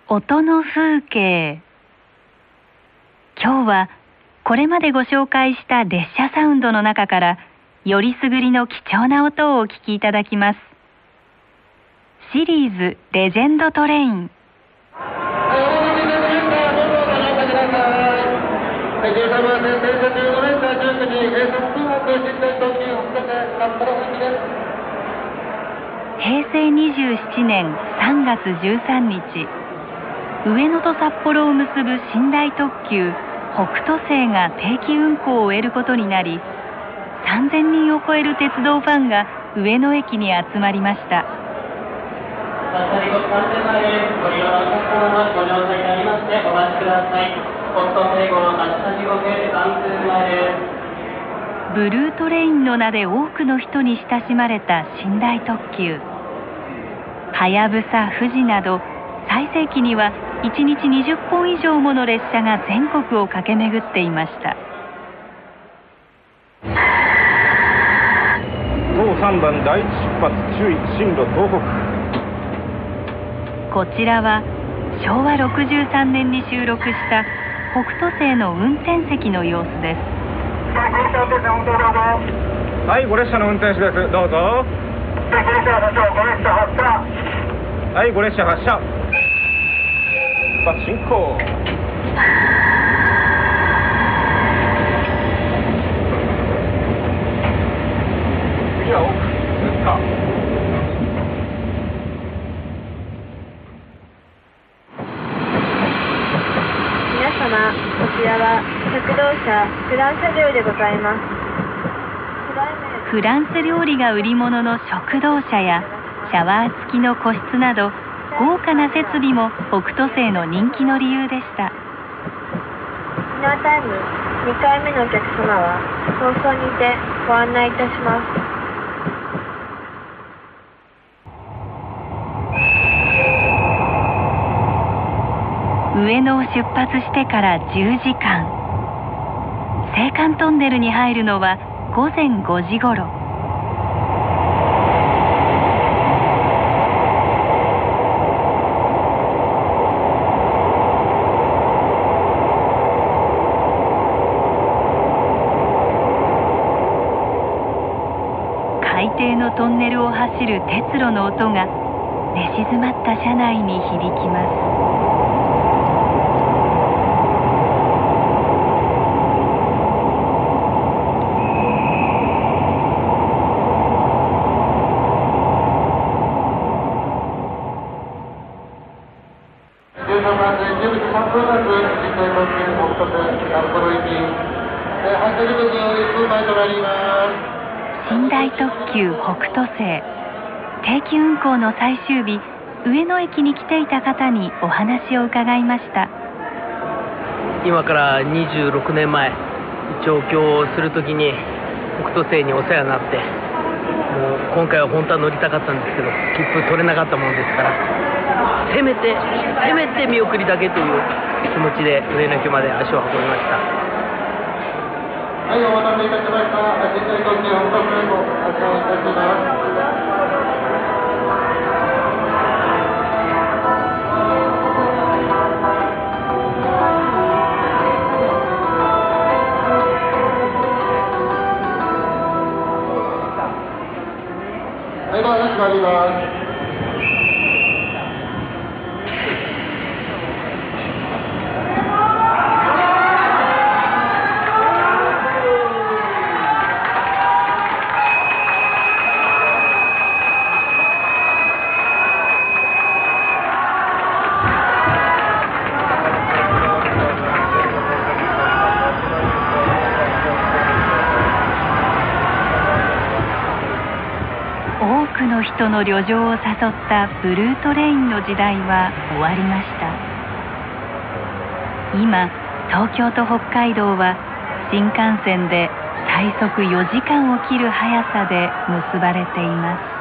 音の風景。今日はこれまでご紹介した列車サウンドの中からよりすぐりの貴重な音をお聞きいただきます。シリーズレジェンドトレイン。平成27年3月13日、上野と札幌を結ぶ寝台特急北斗星が定期運行を終えることになり、3000人を超える鉄道ファンが上野駅に集まりました。ブルートレインの名で多くの人に親しまれた寝台特急。はやぶさ、富士など最盛期には1日20本以上もの列車が全国を駆け巡っていました。 当3番第一出発注意進路東北。 こちらは昭和63年に収録した北斗星の運転席の様子です。 はい、5列車の運転手です。どうぞ。はい、5列車発車。出発進行。次は奥通過。 皆様、こちらは食堂車フランス料理でございます。 フランス料理が売り物の食堂車やシャワー付きの個室など豪華な設備も北斗星の人気の理由でした。 ディナータイム2回目のお客様は放送にてご案内いたします。 上野を出発してから10時間、青函トンネルに入るのは午前5時ごろ。海底のトンネルを走る鉄路の音が寝静まった車内に響きます。寝台特急北斗星定期運行の最終日、上野駅に来ていた方にお話を伺いました。 今から26年前、上京するときに北斗星にお世話になって、もう今回は本当は乗りたかったんですけど切符取れなかったものですから、せめて見送りだけという気持ちで上野駅まで足を運びました。 はい、お待たせいたしました。寝台特急北斗星を発車いたします。はい、ドアが閉まります。 多くの人の旅情を誘ったブルートレインの時代は終わりました。今、東京と北海道は新幹線で最速4時間を切る速さで結ばれています。